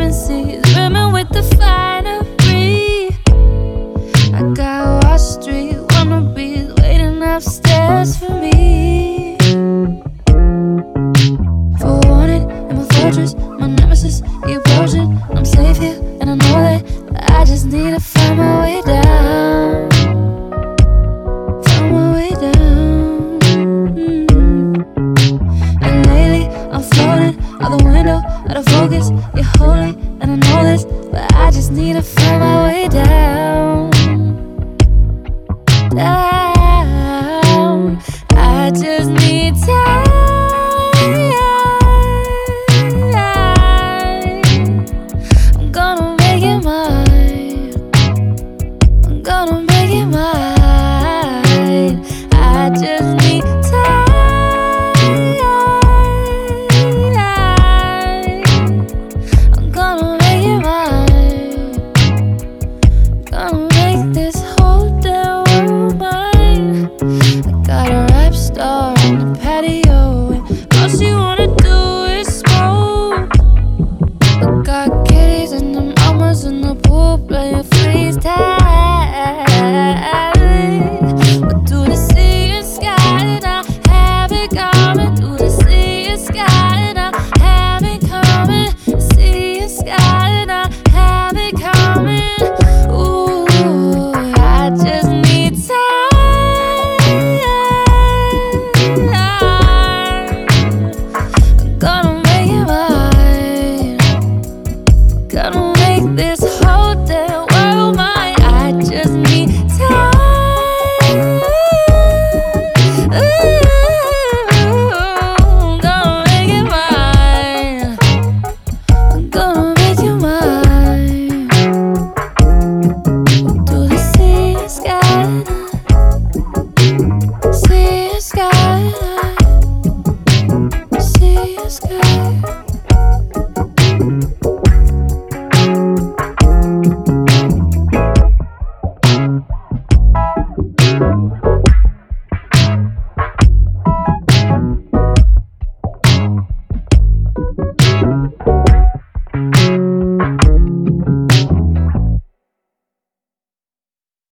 fantasies brimming with the finery. I got Wall Street wannabes waiting upstairs for me. For wanted in my fortress, my nemesis, the approaching. I'm safe here and I know that, but I just need to find my way down. Find my way down. And lately I'm floating out the window, out of focus. You're holy and I know this, but I just need to find my way down. Down. I just need time. I'm gonna make it mine. I'm gonna make it mine. I just need time. I'm gonna make it mine. Gonna make this whole damn world mine. I got a rap star on the patio, and all she wanna do is smoke. I got kitties and the mamas in the pool playing freeze tag. But do the sea and sky and I have it coming. Do the sea and sky and I have it coming. Sea and sky and I have it coming. Ooh, I just need time. I'm gonna make it mine. Gonna make this whole damn world mine. I just need time. Ooh, I'm gonna make it mine. I'm gonna make it mine.